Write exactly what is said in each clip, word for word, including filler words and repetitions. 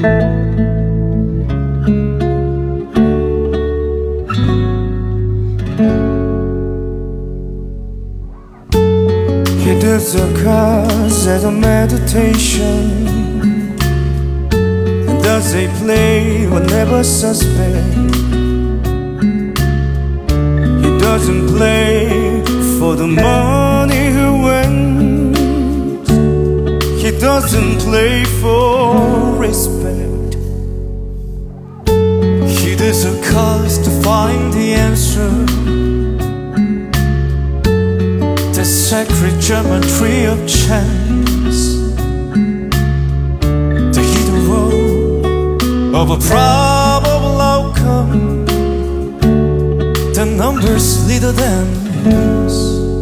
He does the cards as a meditation, and does they play whenever suspect. He doesn't play for the money he wins. He doesn't play for respect. He does the cards to find the answer, the sacred geometry of chance, the hidden role of a probable outcome, the numbers leader than his.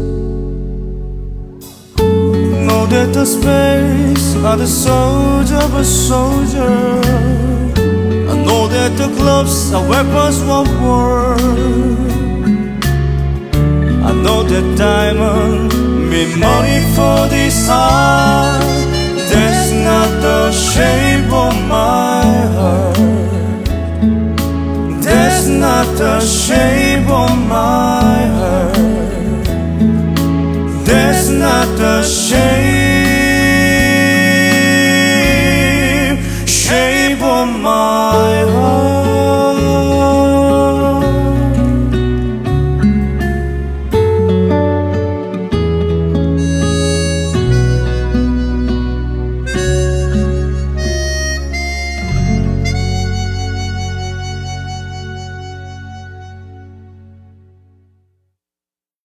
Know that the space are the soldier of a soldier. I know that the gloves are weapons of war. I know that diamond mean money for this art. That's not the shame.